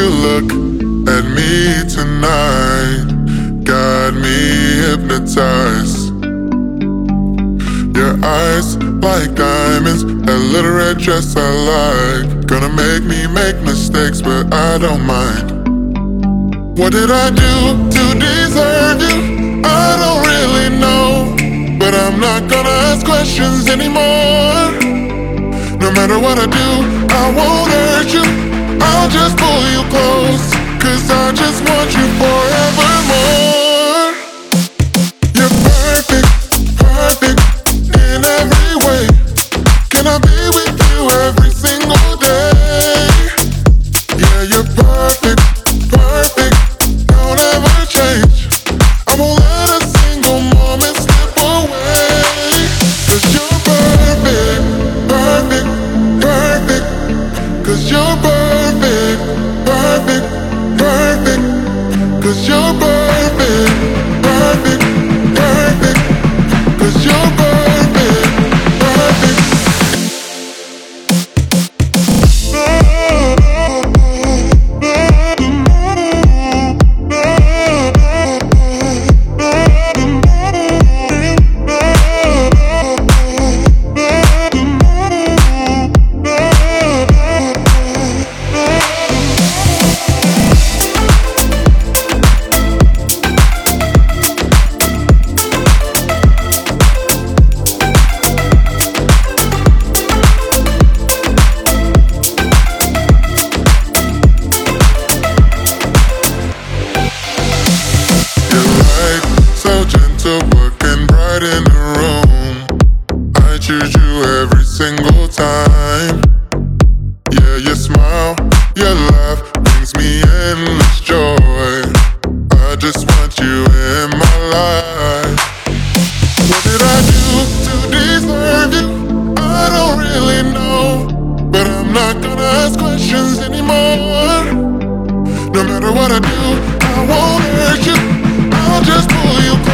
you look at me tonight got me hypnotized. Your eyes like diamonds, that little red dress I like. Gonna make me make mistakes, but I don't mind. What did I do to deserve you? I don't really know, but I'm not gonna ask questions anymore. No matter what I do, I won't hurt you. I'll just pull you close, 'cause I just want you forevermore. You're perfect, perfect in every way. Can I be with you every single day? Yeah, you're perfect, perfect, don't ever change. I won't let a single moment slip away. 'Cause you're perfect, perfect, perfect. 'Cause you're perfect, perfect, perfect. 'Cause you're perfect, perfect, perfect. 'Cause you're perfect, perfect. So gentle, working bright in the room. I choose you every single time. Yeah, your smile, your laugh brings me endless joy. I just want you in my life. What did I do to deserve you? I don't really know, but I'm not gonna ask questions anymore. No matter what I do, I won't hurt you. I'll just pull you close.